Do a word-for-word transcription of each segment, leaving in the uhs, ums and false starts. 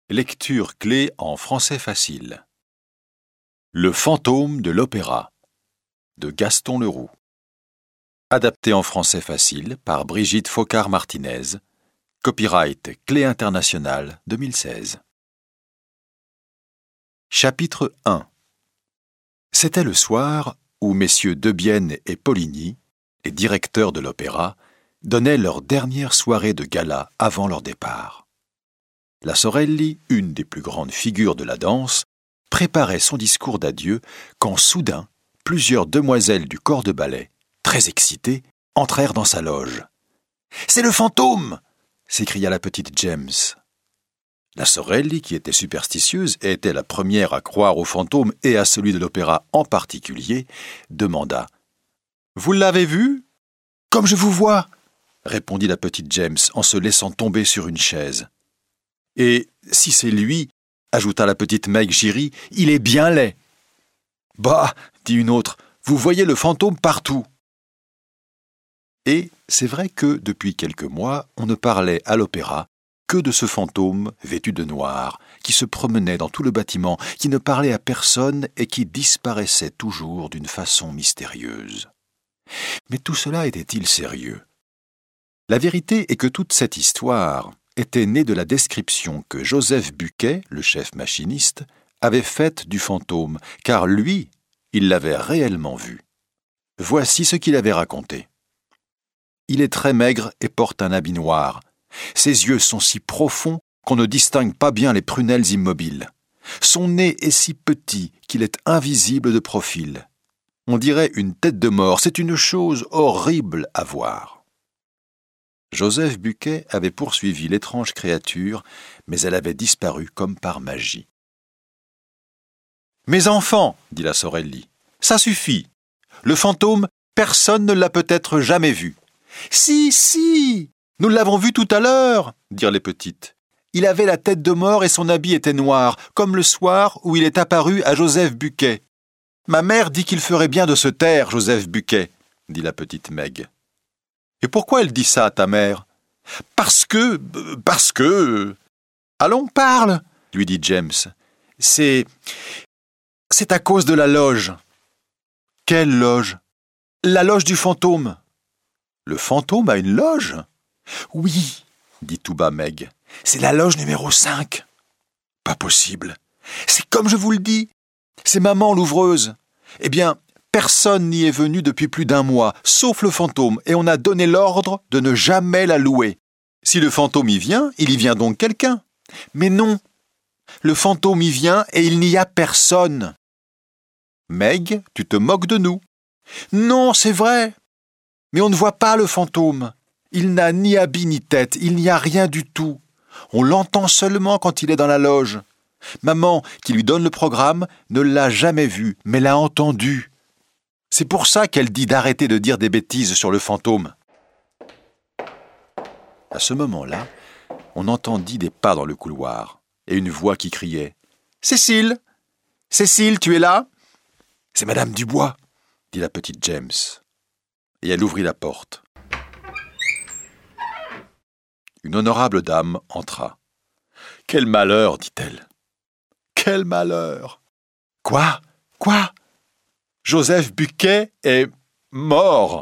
Lecture clé en français facile. Le fantôme de l'opéra de Gaston Leroux. Adapté en français facile par Brigitte Faucard-Martinez. Copyright Clé Internationale deux mille seize. Chapitre un. C'était le soir où messieurs Debienne et Poligny, les directeurs de l'opéra, donnaient leur dernière soirée de gala avant leur départ. La Sorelli, une des plus grandes figures de la danse, préparait son discours d'adieu quand soudain, plusieurs demoiselles du corps de ballet, très excitées, entrèrent dans sa loge. « C'est le fantôme !» s'écria la petite James. La Sorelli, qui était superstitieuse et était la première à croire au fantôme et à celui de l'opéra en particulier, demanda « Vous l'avez vu ?»« Comme je vous vois !» répondit la petite James en se laissant tomber sur une chaise. « Et si c'est lui, ajouta la petite Meg Giry, il est bien laid. »« Bah, dit une autre, vous voyez le fantôme partout. » Et c'est vrai que, depuis quelques mois, on ne parlait à l'opéra que de ce fantôme vêtu de noir, qui se promenait dans tout le bâtiment, qui ne parlait à personne et qui disparaissait toujours d'une façon mystérieuse. Mais tout cela était-il sérieux ? La vérité est que toute cette histoire était née de la description que Joseph Buquet, le chef machiniste, avait faite du fantôme, car lui, il l'avait réellement vu. Voici ce qu'il avait raconté. Il est très maigre et porte un habit noir. Ses yeux sont si profonds qu'on ne distingue pas bien les prunelles immobiles. Son nez est si petit qu'il est invisible de profil. On dirait une tête de mort, c'est une chose horrible à voir. Joseph Buquet avait poursuivi l'étrange créature, mais elle avait disparu comme par magie. « Mes enfants, dit la Sorelli, ça suffit. Le fantôme, personne ne l'a peut-être jamais vu. »« Si, si, nous l'avons vu tout à l'heure, dirent les petites. Il avait la tête de mort et son habit était noir, comme le soir où il est apparu à Joseph Buquet. Ma mère dit qu'il ferait bien de se taire, Joseph Buquet, dit la petite Meg. Et pourquoi elle dit ça, ta mère ? Parce que... parce que... Allons, parle, lui dit James. C'est... c'est à cause de la loge. Quelle loge ? La loge du fantôme. Le fantôme a une loge ? Oui, dit tout bas Meg. C'est la loge numéro cinq. Pas possible. C'est comme je vous le dis. C'est maman l'ouvreuse. Eh bien... Personne n'y est venu depuis plus d'un mois, sauf le fantôme, et on a donné l'ordre de ne jamais la louer. Si le fantôme y vient, il y vient donc quelqu'un. Mais non, le fantôme y vient et il n'y a personne. Meg, tu te moques de nous. Non, c'est vrai. Mais on ne voit pas le fantôme. Il n'a ni habit ni tête, il n'y a rien du tout. On l'entend seulement quand il est dans la loge. Maman, qui lui donne le programme, ne l'a jamais vu, mais l'a entendu. C'est pour ça qu'elle dit d'arrêter de dire des bêtises sur le fantôme. À ce moment-là, on entendit des pas dans le couloir et une voix qui criait « Cécile ! Cécile, tu es là ?»« C'est Madame Dubois, » dit la petite James. Et elle ouvrit la porte. Une honorable dame entra. « Quel malheur, dit-elle. Quel malheur !»« Quoi ? Quoi ? Joseph Buquet est mort. »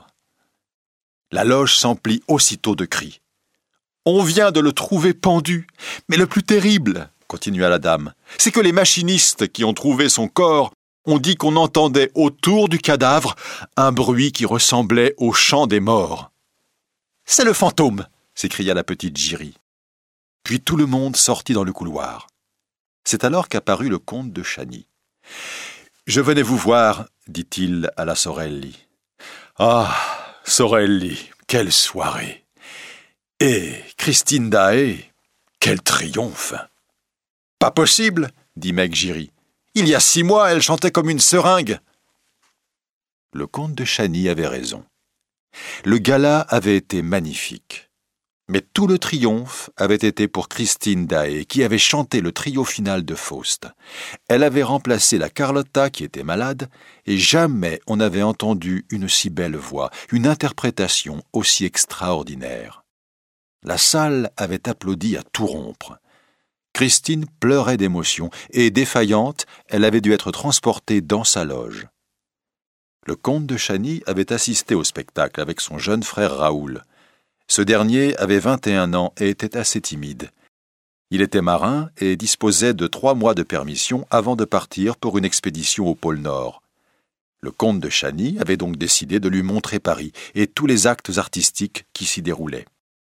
La loge s'emplit aussitôt de cris. « On vient de le trouver pendu. Mais le plus terrible, continua la dame, c'est que les machinistes qui ont trouvé son corps ont dit qu'on entendait autour du cadavre un bruit qui ressemblait au chant des morts. »« C'est le fantôme !» s'écria la petite Giry. Puis tout le monde sortit dans le couloir. C'est alors qu'apparut le comte de Chagny. « Je venais vous voir, dit-il à la Sorelli. « Ah, Sorelli, quelle soirée ! Et Christine Daae, quel triomphe !»« Pas possible, dit Meg Giry. Il y a six mois, elle chantait comme une seringue. » Le comte de Chagny avait raison. Le gala avait été magnifique. Mais tout le triomphe avait été pour Christine Daae, qui avait chanté le trio final de Faust. Elle avait remplacé la Carlotta qui était malade, et jamais on n'avait entendu une si belle voix, une interprétation aussi extraordinaire. La salle avait applaudi à tout rompre. Christine pleurait d'émotion et, défaillante, elle avait dû être transportée dans sa loge. Le comte de Chagny avait assisté au spectacle avec son jeune frère Raoul. Ce dernier avait vingt et un ans et était assez timide. Il était marin et disposait de trois mois de permission avant de partir pour une expédition au pôle Nord. Le comte de Chagny avait donc décidé de lui montrer Paris et tous les actes artistiques qui s'y déroulaient.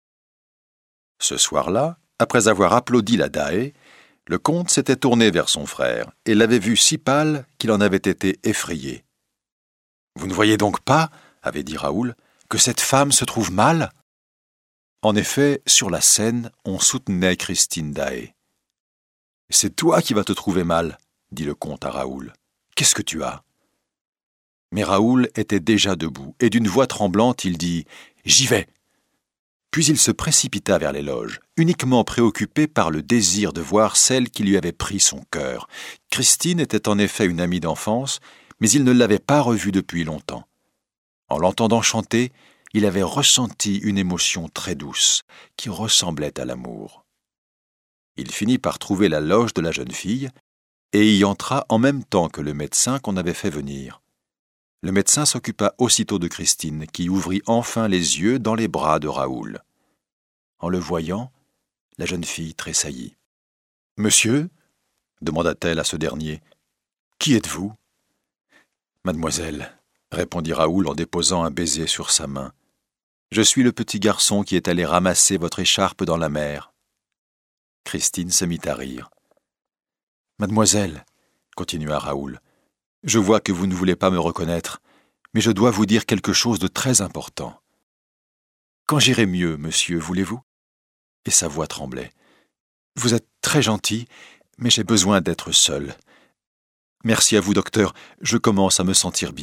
Ce soir-là, après avoir applaudi la Daae, le comte s'était tourné vers son frère et l'avait vu si pâle qu'il en avait été effrayé. « Vous ne voyez donc pas, avait dit Raoul, que cette femme se trouve mal ?» En effet, sur la scène, on soutenait Christine Daae. « C'est toi qui vas te trouver mal, » dit le comte à Raoul. « Qu'est-ce que tu as ?» Mais Raoul était déjà debout, et d'une voix tremblante, il dit « J'y vais !» Puis il se précipita vers les loges, uniquement préoccupé par le désir de voir celle qui lui avait pris son cœur. Christine était en effet une amie d'enfance, mais il ne l'avait pas revue depuis longtemps. En l'entendant chanter, il avait ressenti une émotion très douce, qui ressemblait à l'amour. Il finit par trouver la loge de la jeune fille, et y entra en même temps que le médecin qu'on avait fait venir. Le médecin s'occupa aussitôt de Christine, qui ouvrit enfin les yeux dans les bras de Raoul. En le voyant, la jeune fille tressaillit. « Monsieur » demanda-t-elle à ce dernier, « qui êtes-vous » ? « Mademoiselle » répondit Raoul en déposant un baiser sur sa main. « Je suis le petit garçon qui est allé ramasser votre écharpe dans la mer. » Christine se mit à rire. « Mademoiselle, » continua Raoul, « je vois que vous ne voulez pas me reconnaître, mais je dois vous dire quelque chose de très important. Quand j'irai mieux, monsieur, voulez-vous » Et sa voix tremblait. « Vous êtes très gentil, mais j'ai besoin d'être seul. Merci à vous, docteur, je commence à me sentir bien. »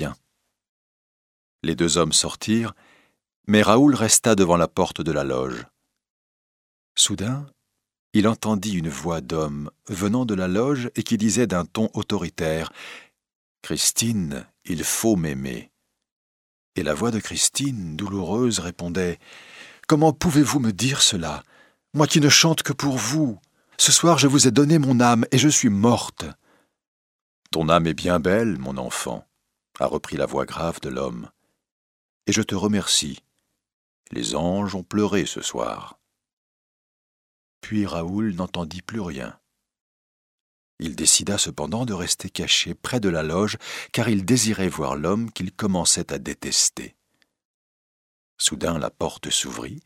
Les deux hommes sortirent, mais Raoul resta devant la porte de la loge. Soudain, il entendit une voix d'homme venant de la loge et qui disait d'un ton autoritaire « Christine, il faut m'aimer. » Et la voix de Christine, douloureuse, répondait « Comment pouvez-vous me dire cela, moi qui ne chante que pour vous? Ce soir, je vous ai donné mon âme et je suis morte. » « Ton âme est bien belle, mon enfant, » a repris la voix grave de l'homme. « Et je te remercie. Les anges ont pleuré ce soir. » Puis Raoul n'entendit plus rien. Il décida cependant de rester caché près de la loge, car il désirait voir l'homme qu'il commençait à détester. Soudain, la porte s'ouvrit,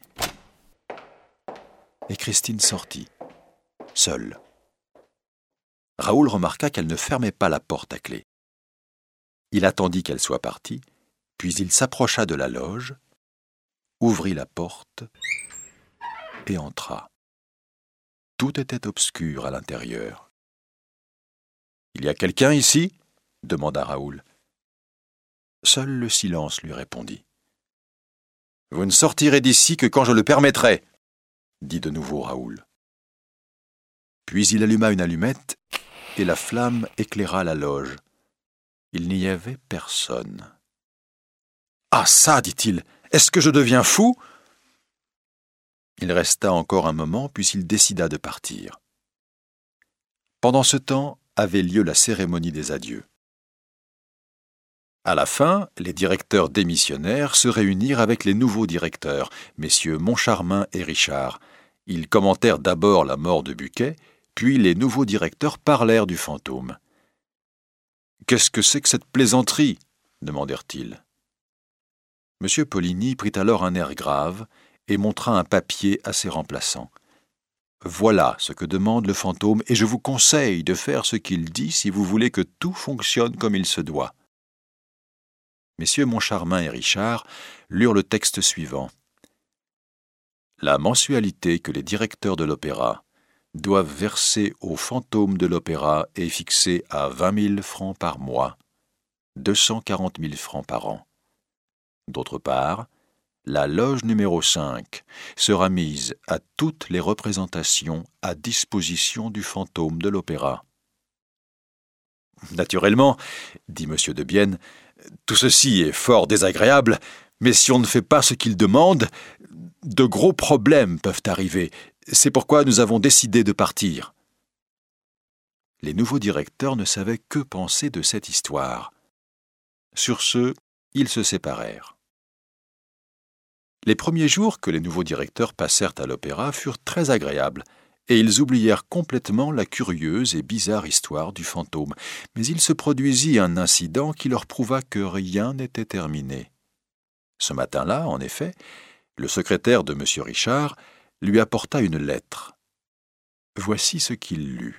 et Christine sortit, seule. Raoul remarqua qu'elle ne fermait pas la porte à clé. Il attendit qu'elle soit partie, puis il s'approcha de la loge, ouvrit la porte et entra. Tout était obscur à l'intérieur. « Il y a quelqu'un ici » demanda Raoul. Seul le silence lui répondit. « Vous ne sortirez d'ici que quand je le permettrai » dit de nouveau Raoul. Puis il alluma une allumette et la flamme éclaira la loge. Il n'y avait personne. « Ah ça !» dit-il, « est-ce que je deviens fou ?» Il resta encore un moment, puis il décida de partir. Pendant ce temps avait lieu la cérémonie des adieux. À la fin, les directeurs démissionnaires se réunirent avec les nouveaux directeurs, messieurs Moncharmin et Richard. Ils commentèrent d'abord la mort de Buquet, puis les nouveaux directeurs parlèrent du fantôme. « Qu'est-ce que c'est que cette plaisanterie ?» demandèrent-ils. M. Poligny prit alors un air grave et montra un papier à ses remplaçants. « Voilà ce que demande le fantôme, et je vous conseille de faire ce qu'il dit si vous voulez que tout fonctionne comme il se doit. » Messieurs Moncharmin et Richard lurent le texte suivant. « La mensualité que les directeurs de l'opéra doivent verser au fantôme de l'opéra est fixée à vingt mille francs par mois, deux cent quarante mille francs par an. D'autre part, la loge numéro cinq sera mise à toutes les représentations à disposition du fantôme de l'opéra. » Naturellement, dit M. de Bienne, tout ceci est fort désagréable, mais si on ne fait pas ce qu'il demande, de gros problèmes peuvent arriver. C'est pourquoi nous avons décidé de partir. Les nouveaux directeurs ne savaient que penser de cette histoire. Sur ce, ils se séparèrent. Les premiers jours que les nouveaux directeurs passèrent à l'opéra furent très agréables, et ils oublièrent complètement la curieuse et bizarre histoire du fantôme. Mais il se produisit un incident qui leur prouva que rien n'était terminé. Ce matin-là, en effet, le secrétaire de M. Richard lui apporta une lettre. Voici ce qu'il lut.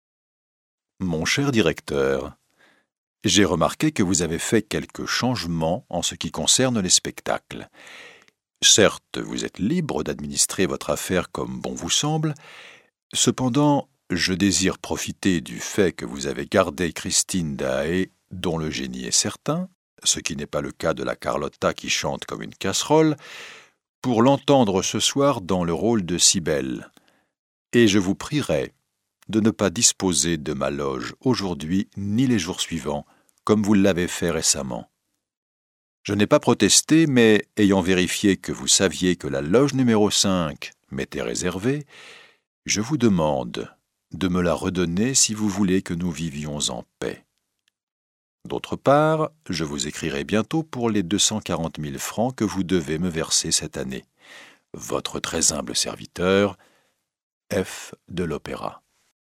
« Mon cher directeur, j'ai remarqué que vous avez fait quelques changements en ce qui concerne les spectacles. Certes, vous êtes libre d'administrer votre affaire comme bon vous semble. Cependant, je désire profiter du fait que vous avez gardé Christine Daae, dont le génie est certain, ce qui n'est pas le cas de la Carlotta qui chante comme une casserole, pour l'entendre ce soir dans le rôle de Cybèle. Et je vous prierai de ne pas disposer de ma loge aujourd'hui ni les jours suivants, comme vous l'avez fait récemment. Je n'ai pas protesté, mais ayant vérifié que vous saviez que la loge numéro cinq m'était réservée, je vous demande de me la redonner si vous voulez que nous vivions en paix. D'autre part, je vous écrirai bientôt pour les deux cent quarante mille francs que vous devez me verser cette année. Votre très humble serviteur, F. de l'Opéra. »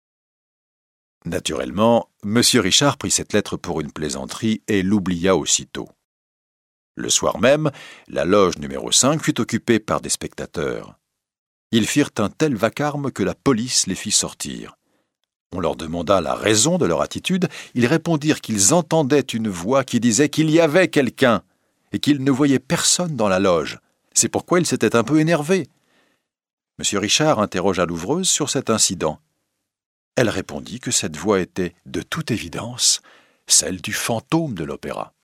Naturellement, M. Richard prit cette lettre pour une plaisanterie et l'oublia aussitôt. Le soir même, la loge numéro cinq fut occupée par des spectateurs. Ils firent un tel vacarme que la police les fit sortir. On leur demanda la raison de leur attitude. Ils répondirent qu'ils entendaient une voix qui disait qu'il y avait quelqu'un et qu'ils ne voyaient personne dans la loge. C'est pourquoi ils s'étaient un peu énervés. M. Richard interrogea l'ouvreuse sur cet incident. Elle répondit que cette voix était, de toute évidence, celle du fantôme de l'opéra.